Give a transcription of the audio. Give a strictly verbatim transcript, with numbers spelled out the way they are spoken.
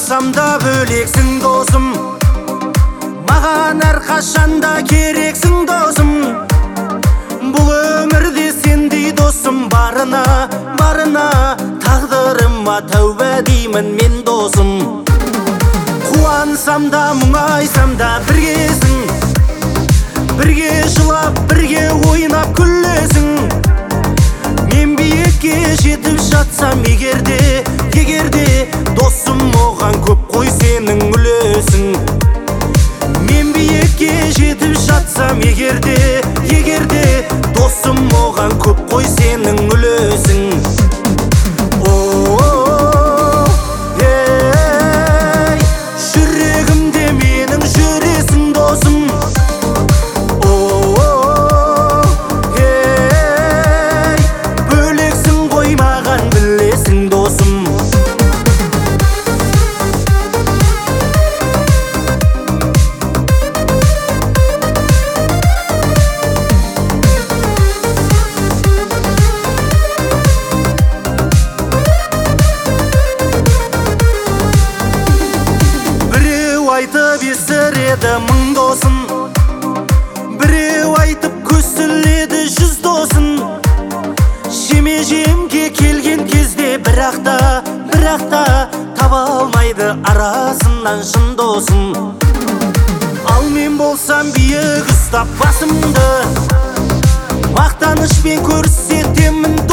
Қуансам да бөлексің досым, маған әрқашанда керексің досым. Бұл өмірде сендей досым барына, барына, тағдырыма тәубә деймін мен досым. Қуансам да мұңайсам да біргесің, бірге жылап, бірге ойнап күлесің. Мен биікке жетіп жатсам егерде, егерде досым оған көп қой сенің үлесің. Мен биікке жетіп жатсам егерде, егерде досым оған көп қой сенің үлесің. Айтып есіреді мың досын, біреу айтып көсіледі жүз досын. Жеме-жемге келген кезде бірақта, бірақта таба алмайды арасынан шын досын. Ал мен болсам биік ұстап басымды, мақтанышпен көрсетемін